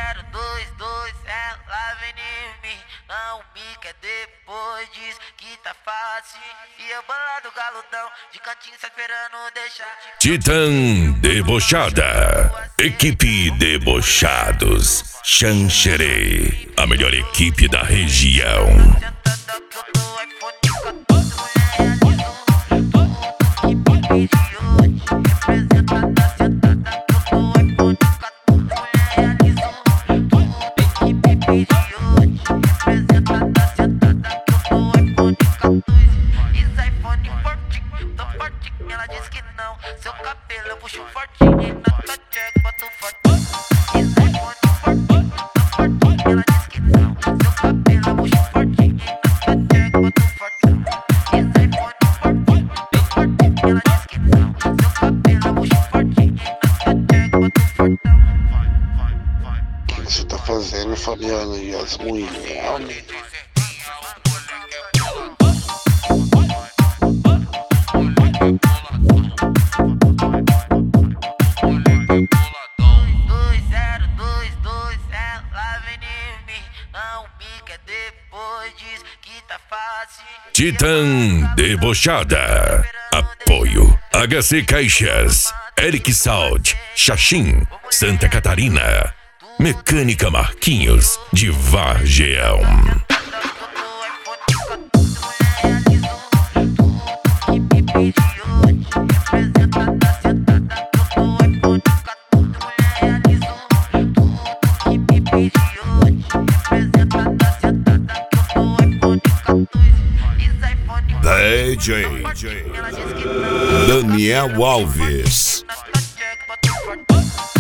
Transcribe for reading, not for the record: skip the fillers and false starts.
2022, ela vem em mim, não me quer depois, diz que tá fácil. E eu bolado galudão, de cantinho só esperando deixar. Titã Debochada, equipe Debochados, Xanxerê, a melhor equipe da região. Ela disse que não, seu cabelo eu puxo fortinho e na tua check boto fortinho. Isso é fortinho, ela disse que não, seu cabelo eu puxo fortinho e na tua check boto fortinho. Isso é fortinho, ela disse que não, seu cabelo eu puxo fortinho e na tua check boto fortinho. O que você tá fazendo, Fabiano e as mulheres? Titã Debochada, apoio HC Caixas, Eric Salt, Xaxim, Santa Catarina, Mecânica Marquinhos, de Vargeão. DJ Daniel Alves.